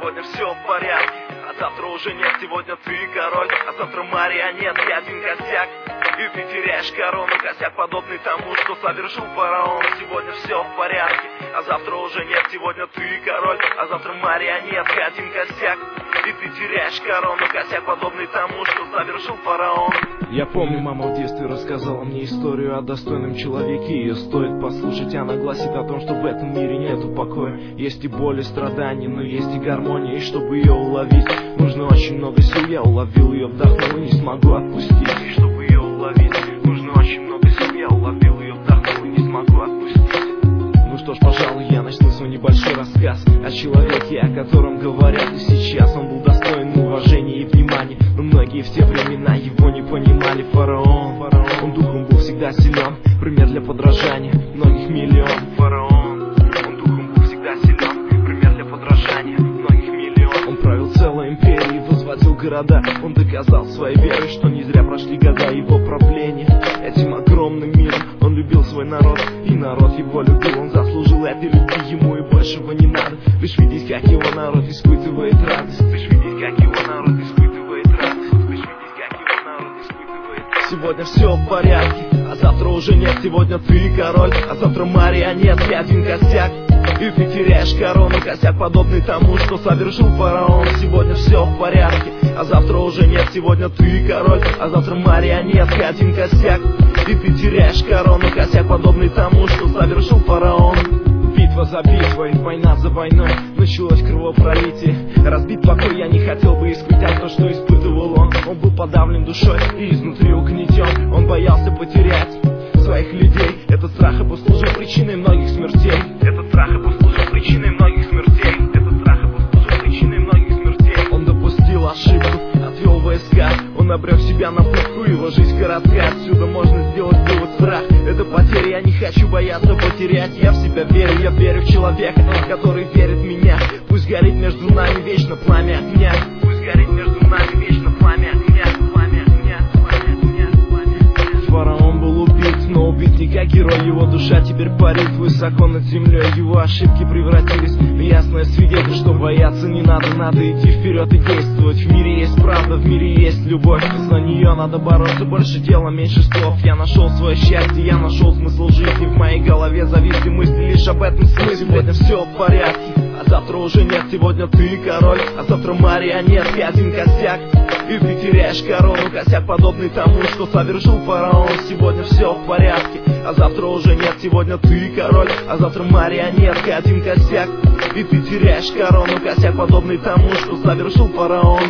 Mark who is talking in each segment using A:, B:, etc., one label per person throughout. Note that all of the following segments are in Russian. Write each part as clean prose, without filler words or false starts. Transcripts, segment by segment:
A: сегодня все в порядке, а завтра уже нет. Сегодня ты король, а завтра марионетка. Один косяк, и ты теряешь корону. Косяк подобный тому, что совершил фараон. Сегодня все в порядке, а завтра уже нет. Сегодня ты король, а завтра марионетка. Один косяк, и ты теряешь корону. Косяк подобный тому, что совершил фараон.
B: Я помню, мама в детстве рассказала мне историю о достойном человеке. Ее стоит послушать, она гласит о том, что в этом мире нету покоя. Есть и боль, и страдания, но есть и гармония. И чтобы ее уловить, нужно очень много сил. Я уловил ее, вдохнул и не смогу отпустить. И чтобы ее уловить, нужно очень много сил. Я уловил ее, вдохнул и не смогу отпустить. Ну что ж, пожалуй, я начну свой небольшой рассказ о человеке, о котором говорят и сейчас. Он был достоин уважения и внимания, но многие в те времена его не понимали. Фараон, он духом был всегда силен, пример для подражания, многих миллион. Фараон, он духом был всегда силен, пример для подражания, многих миллион. Он правил целой империей, возводил города. Он доказал своей верой, что не зря прошли года его правления. Этим огромным миром он любил свой народ, и народ его любил. Он заслужил этой любви, ему и большего не надо. Лишь видеть, как его народ испытывает радость. Лишь видеть, как его народ испытывает радость. Лишь видеть, как его народ испытывает радость. Сегодня все в порядке, а завтра уже нет. Сегодня ты король, а завтра марионетка. Один косяк, и ты теряешь корону. Косяк подобный тому, что совершил фараон. Сегодня все в порядке, а завтра уже нет. Сегодня ты король, а завтра марионетка. Один косяк, и ты теряешь корону. Косяк подобный тому, что совершил фараон. Битва за битвой, война за войной, началось кровопролитие. Разбит покой, я не хотел бы испытать то, что испытывал он. Он был подавлен душой и изнутри угнетен. Он боялся потерять своих людей. Этот страх и послужил причиной многих смертей. Этот страх и послужил причиной многих смертей. Этот страх и послужил причиной многих смертей. Он допустил ошибку, отвел войска. Он обрек себя на пытку, его жизнь коротка. Отсюда можно сделать вывод: страх — это потеря. Я не хочу бояться потерять. Я в себя верю, я верю в человека, который верит в меня. Пусть горит между нами вечно пламя огня. Пусть горит между нами вечно пламя огня. Пламя огня, пламя огня, пламя огня. Фараон был убит, но убит не как герой. Его душа теперь парит высоко над землей. Его ошибки превратились в ясное свидетельство, что бояться не надо. Надо идти вперед и действовать. В мире есть правда, в мире есть любовь. За нее надо бороться, больше дела, меньше слов. Я нашел свое счастье, я нашел смысл жизни. В моей голове зависли мысли лишь об этом смысле. Сегодня все в порядке, а завтра уже нет. Сегодня ты король, а завтра марионетка. Один косяк, и ты теряешь корону. Косяк подобный тому, что совершил фараон. Сегодня все в порядке, а завтра уже нет. Сегодня ты король, а завтра марионетка. Один косяк, и ты теряешь корону. Косяк подобный тому, что совершил фараон.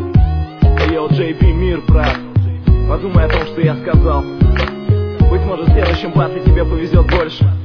B: Йоу, JP, мир, брат, подумай о том, что я сказал. Быть может, в следующем батле тебе повезет больше.